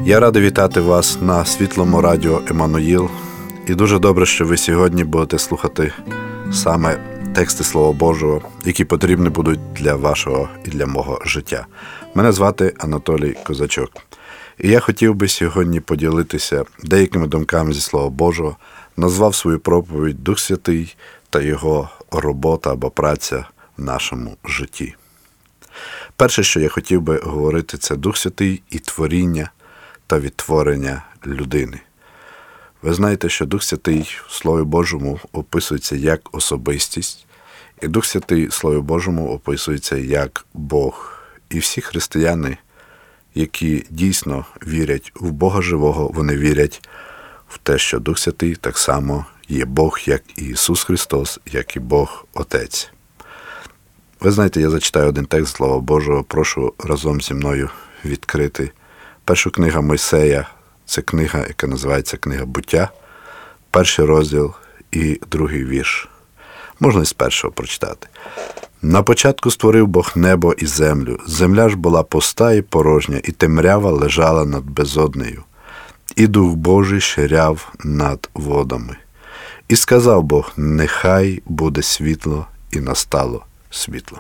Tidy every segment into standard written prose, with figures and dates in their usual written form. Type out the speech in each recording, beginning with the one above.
Я радий вітати вас на світлому радіо Еммануїл. І дуже добре, що ви сьогодні будете слухати саме тексти Слова Божого, які потрібні будуть для вашого і для мого життя. Мене звати Анатолій Козачок. І я хотів би сьогодні поділитися деякими думками зі Слова Божого, назвав свою проповідь «Дух Святий та Його робота або праця в нашому житті». Перше, що я хотів би говорити, це Дух Святий і творіння та відтворення людини. Ви знаєте, що Дух Святий в Слові Божому описується як особистість, і Дух Святий в Слові Божому описується як Бог. І всі християни, які дійсно вірять в Бога живого, вони вірять в те, що Дух Святий так само є Бог, як і Ісус Христос, як і Бог Отець. Ви знаєте, я зачитаю один текст Слова Божого, прошу разом зі мною відкрити. Перша книга Мойсея, це книга, яка називається «Книга буття», перший розділ і другий вірш. Можна і з першого прочитати. «На початку створив Бог небо і землю. Земля ж була пуста і порожня, і темрява лежала над безоднею. І Дух Божий ширяв над водами. І сказав Бог, нехай буде світло, і настало світло».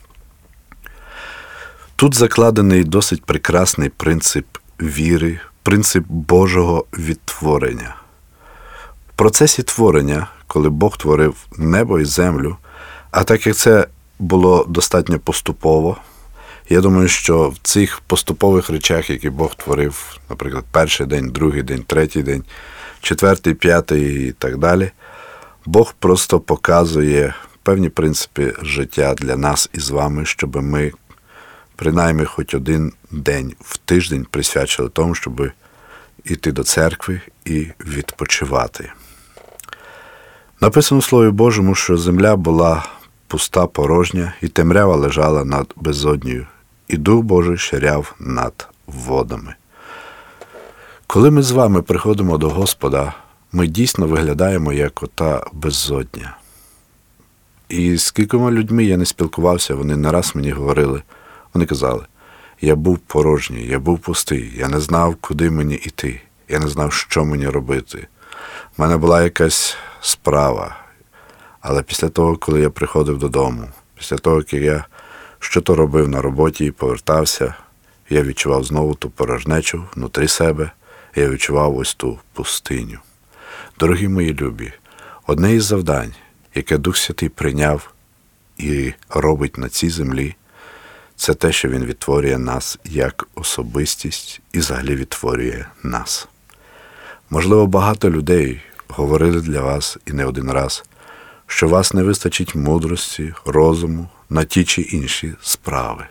Тут закладений досить прекрасний принцип віри, принцип Божого відтворення. В процесі творення, коли Бог творив небо і землю, а так як це було достатньо поступово, я думаю, що в цих поступових речах, які Бог творив, наприклад, перший день, другий день, третій день, четвертий, п'ятий і так далі, Бог просто показує певні принципи життя для нас і з вами, щоб ми принаймні хоч один день в тиждень присвячили тому, щоб йти до церкви і відпочивати. Написано в Слові Божому, що земля була пуста, порожня, і темрява лежала над безоднею, і Дух Божий ширяв над водами. Коли ми з вами приходимо до Господа, ми дійсно виглядаємо як ота безодня. І з кількома людьми я не спілкувався, вони не раз мені говорили, вони казали, я був порожній, я був пустий, я не знав, куди мені йти, я не знав, що мені робити. У мене була якась справа, але після того, коли я приходив додому, після того, як я щось робив на роботі і повертався, я відчував знову ту порожнечу внутрі себе, я відчував ось ту пустиню. Дорогі мої любі, одне із завдань, яке Дух Святий прийняв і робить на цій землі, це те, що Він відтворює нас як особистість і взагалі відтворює нас. Можливо, багато людей говорили для вас і не один раз, що вас не вистачить мудрості, розуму на ті чи інші справи.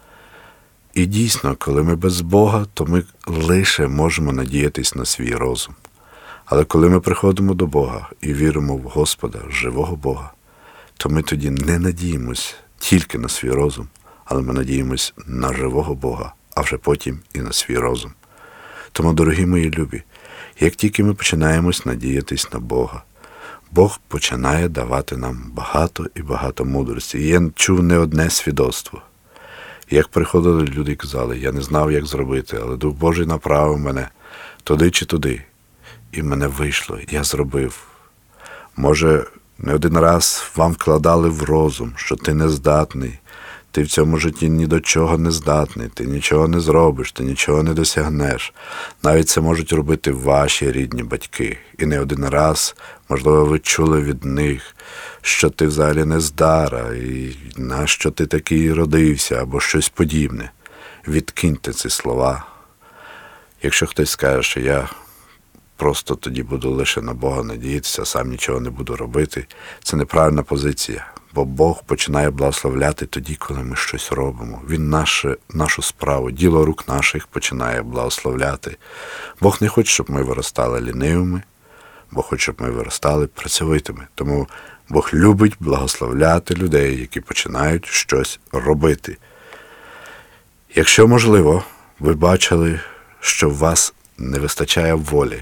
І дійсно, коли ми без Бога, то ми лише можемо надіятись на свій розум. Але коли ми приходимо до Бога і віримо в Господа, живого Бога, то ми тоді не надіємось тільки на свій розум, але ми надіємось на живого Бога, а вже потім і на свій розум. Тому, дорогі мої любі, як тільки ми починаємо надіятись на Бога, Бог починає давати нам багато і багато мудрості. І я чув не одне свідоцтво. Як приходили люди і казали, я не знав, як зробити, але Дух Божий направив мене туди чи туди. І в мене вийшло, я зробив. Може, не один раз вам вкладали в розум, що ти не здатний, ти в цьому житті ні до чого не здатний, ти нічого не зробиш, ти нічого не досягнеш. Навіть це можуть робити ваші рідні батьки. І не один раз, можливо, ви чули від них, що ти взагалі не здара, і на що ти такий родився, або щось подібне. Відкиньте ці слова. Якщо хтось скаже, що я просто тоді буду лише на Бога надіятися, сам нічого не буду робити, це неправильна позиція. Бо Бог починає благословляти тоді, коли ми щось робимо. Він нашу справу, діло рук наших починає благословляти. Бог не хоче, щоб ми виростали лінивими, Бог хоче, щоб ми виростали працьовитими. Тому Бог любить благословляти людей, які починають щось робити. Якщо можливо, ви бачили, що в вас не вистачає волі,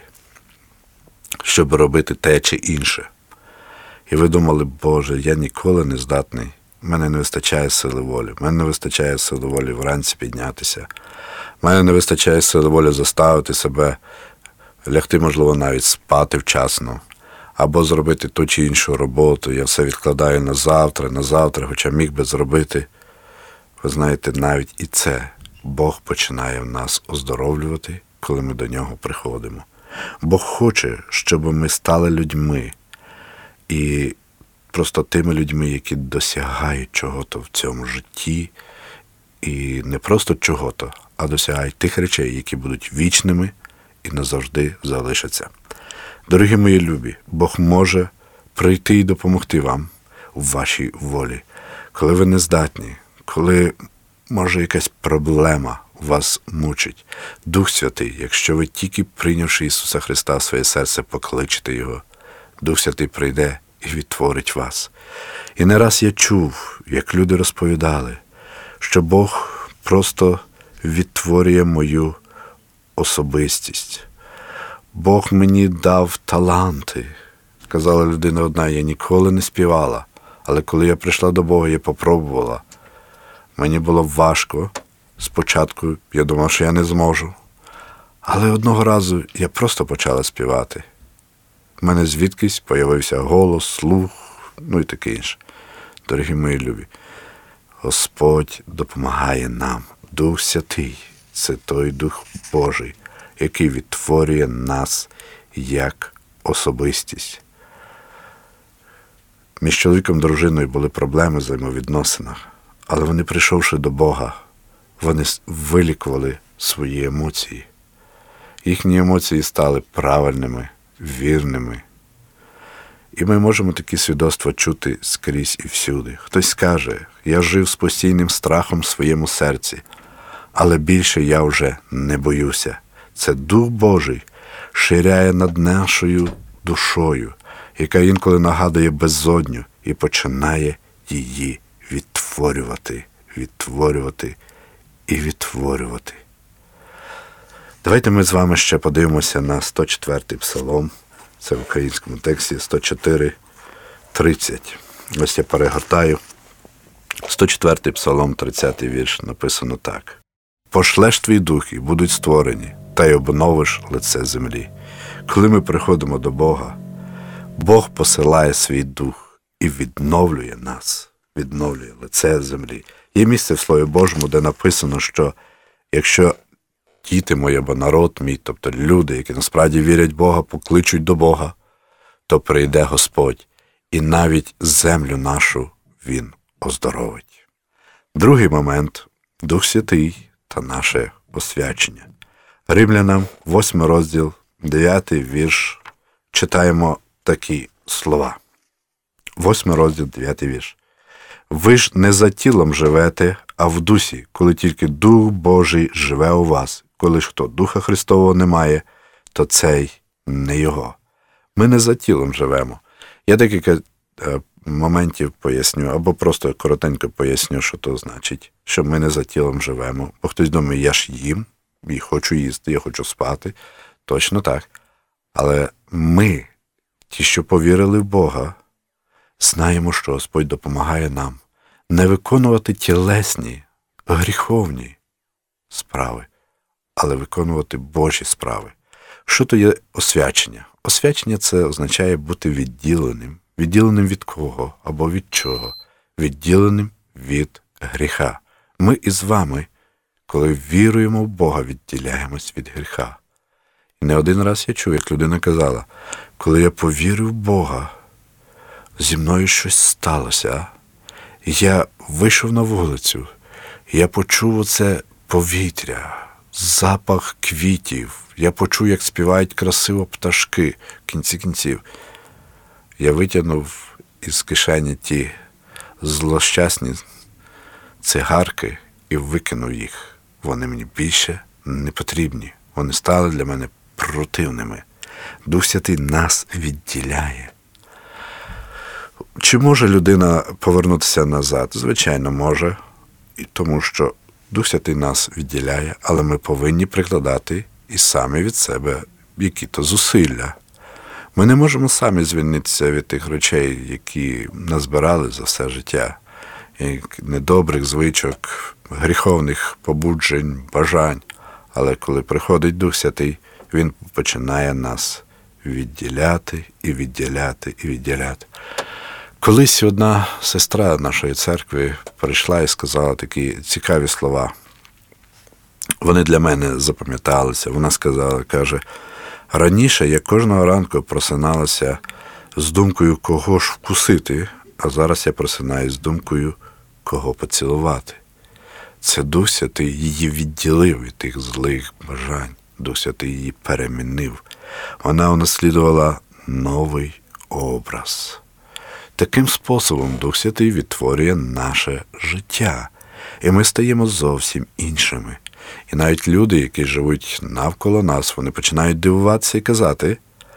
щоб робити те чи інше. І ви думали, Боже, я ніколи не здатний мене не вистачає сили волі. Мене не вистачає сили волі вранці піднятися. Мене не вистачає сили волі заставити себе лягти, можливо, навіть спати вчасно. Або зробити ту чи іншу роботу. Я все відкладаю на завтра, хоча міг би зробити. Ви знаєте, навіть і це Бог починає в нас оздоровлювати, коли ми до нього приходимо. Бог хоче, щоб ми стали людьми. І просто тими людьми, які досягають чого-то в цьому житті. І не просто чого-то, а досягають тих речей, які будуть вічними і назавжди залишаться. Дорогі мої любі, Бог може прийти і допомогти вам у вашій волі. Коли ви не здатні, коли, може, якась проблема вас мучить. Дух Святий, якщо ви тільки прийнявши Ісуса Христа в своє серце, покличете Його, Дух Святий прийде і відтворить вас. І не раз я чув, як люди розповідали, що Бог просто відтворює мою особистість. Бог мені дав таланти. Казала людина одна, я ніколи не співала, але коли я прийшла до Бога, я попробувала. Мені було важко. Спочатку я думав, що я не зможу. Але одного разу я просто почала співати. У мене звідкись появився голос, слух, і таке інше. Дорогі мої любі, Господь допомагає нам. Дух Святий – це той Дух Божий, який відтворює нас як особистість. Між чоловіком і дружиною були проблеми в взаємовідносинах, але вони, прийшовши до Бога, вони вилікували свої емоції. Їхні емоції стали правильними, вірними. І ми можемо такі свідоцтва чути скрізь і всюди. Хтось скаже, я жив з постійним страхом в своєму серці, але більше я вже не боюся. Це Дух Божий ширяє над нашою душою, яка інколи нагадує безодню і починає її відтворювати. Давайте ми з вами ще подивимося на 104-й псалом. Це в українському тексті 104:30. Ось я перегортаю. 104-й псалом, 30-й вірш, написано так. «Пошлеш твій дух, і будуть створені, та й обновиш лице землі». Коли ми приходимо до Бога, Бог посилає свій дух і відновлює нас, відновлює лице землі. Є місце в Слові Божому, де написано, що якщо діти мої або народ мій, тобто люди, які насправді вірять в Бога, покличуть до Бога, то прийде Господь, і навіть землю нашу Він оздоровить. Другий момент – Дух Святий та наше освячення. Римлянам, 8 розділ, 9 вірш, читаємо такі слова. 8 розділ, 9 вірш. «Ви ж не за тілом живете, а в дусі, коли тільки Дух Божий живе у вас. Коли ж хто Духа Христового не має, то цей не Його». Ми не за тілом живемо. Я декілька моментів поясню, або просто коротенько поясню, що то значить, що ми не за тілом живемо. Бо хтось думає, я ж їм, і хочу їсти, я хочу спати. Точно так. Але ми, ті, що повірили в Бога, знаємо, що Господь допомагає нам не виконувати тілесні, гріховні справи, але виконувати Божі справи. Що то є освячення? Освячення – це означає бути відділеним. Відділеним від кого або від чого? Відділеним від гріха. Ми із вами, коли віруємо в Бога, відділяємось від гріха. І не один раз я чув, як людина казала, коли я повірив в Бога, зі мною щось сталося. Я вийшов на вулицю, я почув оце повітря, запах квітів, я почув, як співають красиво пташки в кінці кінців. Я витягнув із кишені ті злощасні цигарки і викинув їх. Вони мені більше не потрібні. Вони стали для мене противними. Дух Святий нас відділяє. Чи може людина повернутися назад? Звичайно, може. І тому що Дух Святий нас відділяє, але ми повинні прикладати і самі від себе які-то зусилля. Ми не можемо самі звільнитися від тих речей, які назбирали за все життя. недобрих звичок, гріховних побуджень, бажань. Але коли приходить Дух Святий, Він починає нас відділяти і відділяти і відділяти. Колись одна сестра нашої церкви прийшла і сказала такі цікаві слова. Вони для мене запам'яталися. Вона сказала, каже, раніше я кожного ранку просиналася з думкою, кого ж вкусити, а зараз я просинаюсь з думкою, кого поцілувати. Це Дух Святий її відділив від тих злих бажань. Дух Святий її перемінив. Вона унаслідувала новий образ. Таким способом Дух Святий відтворює наше життя. І ми стаємо зовсім іншими. І навіть люди, які живуть навколо нас, вони починають дивуватися і казати,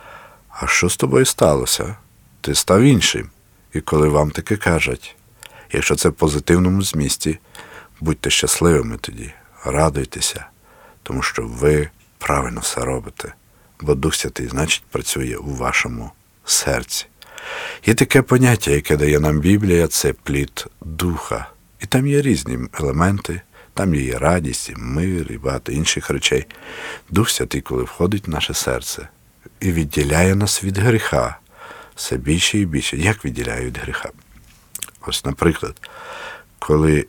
а що з тобою сталося? Ти став іншим. І коли вам таке кажуть, якщо це в позитивному змісті, будьте щасливими тоді, радуйтеся, тому що ви правильно все робите, бо Дух Святий, значить, працює у вашому серці. Є таке поняття, яке дає нам Біблія, це плід Духа. І там є різні елементи, там є і радість, і мир, і багато інших речей. Дух Святий, коли входить в наше серце і відділяє нас від гріха, все більше і більше. Як відділяє від гріха? Ось, наприклад, коли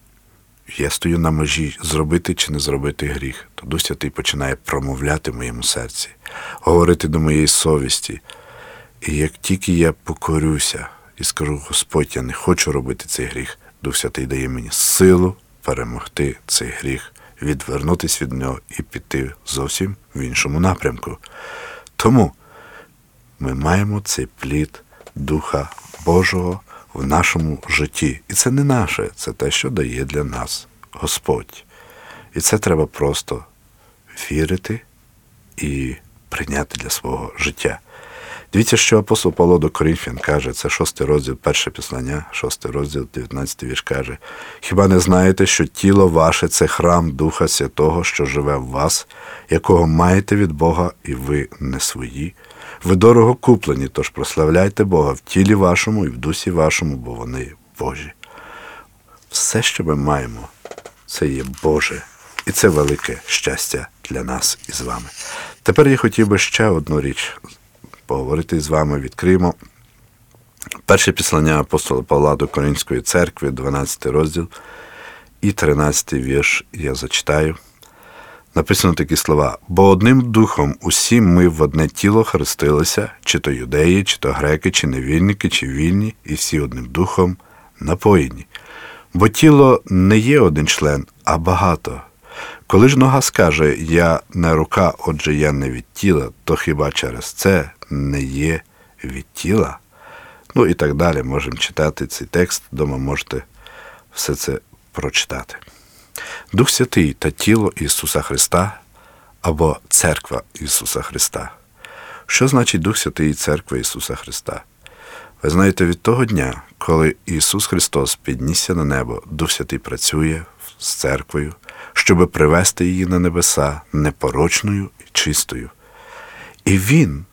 я стою на межі зробити чи не зробити гріх, то Дух Святий починає промовляти в моєму серці, говорити до моєї совісті. І як тільки я покорюся і скажу, Господь, я не хочу робити цей гріх, Дух Святий дає мені силу перемогти цей гріх, відвернутися від нього і піти зовсім в іншому напрямку. Тому ми маємо цей плід Духа Божого в нашому житті. І це не наше, це те, що дає для нас Господь. І це треба просто вірити і прийняти для свого життя. Дивіться, що апостол Павло до Коринфян каже, це 6 розділ, 1 Післання, 6 розділ, 19 вірш каже, «Хіба не знаєте, що тіло ваше – це храм Духа Святого, що живе в вас, якого маєте від Бога, і ви не свої? Ви дорого куплені, тож прославляйте Бога в тілі вашому і в дусі вашому, бо вони Божі». Все, що ми маємо, це є Боже. І це велике щастя для нас і з вами. Тепер я хотів би ще одну річ поговорити з вами. Відкриємо перше післання апостола Павла до Коринської церкви, 12 розділ і 13 вірш я зачитаю. Написано такі слова. «Бо одним духом усі ми в одне тіло хрестилися, чи то юдеї, чи то греки, чи невільники, чи вільні, і всі одним духом напоєні. Бо тіло не є один член, а багато. Коли ж нога скаже, я не рука, отже я не від тіла, то хіба через це не є від тіла?» Ну і так далі. Можемо читати цей текст, дома можете все це прочитати. Дух Святий та тіло Ісуса Христа або Церква Ісуса Христа. Що значить Дух Святий і Церква Ісуса Христа? Ви знаєте, від того дня, коли Ісус Христос піднісся на небо, Дух Святий працює з церквою, щоб привести її на небеса непорочною і чистою. І Він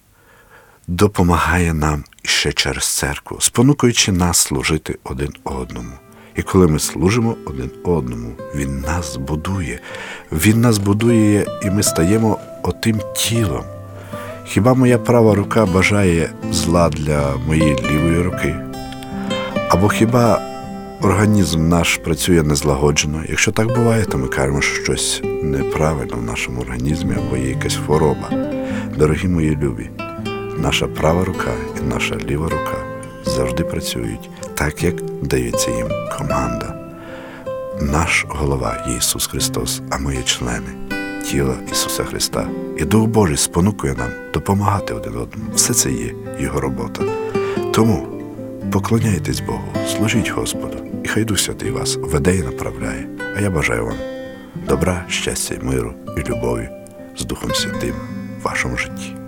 допомагає нам ще через церкву, спонукуючи нас служити один одному. І коли ми служимо один одному, Він нас будує. Він нас будує, і ми стаємо отим тілом. Хіба моя права рука бажає зла для моєї лівої руки? Або хіба організм наш працює незлагоджено? Якщо так буває, то ми кажемо, що щось неправильно в нашому організмі або є якась хвороба. Дорогі мої любі, наша права рука і наша ліва рука завжди працюють так, як дається їм команда. Наш голова є Ісус Христос, а ми є члени тіла Ісуса Христа. І Дух Божий спонукує нам допомагати один одному. Все це є Його робота. Тому поклоняйтесь Богу, служіть Господу, і хай Дух Святий вас веде і направляє. А я бажаю вам добра, щастя, миру і любові з Духом Святим в вашому житті.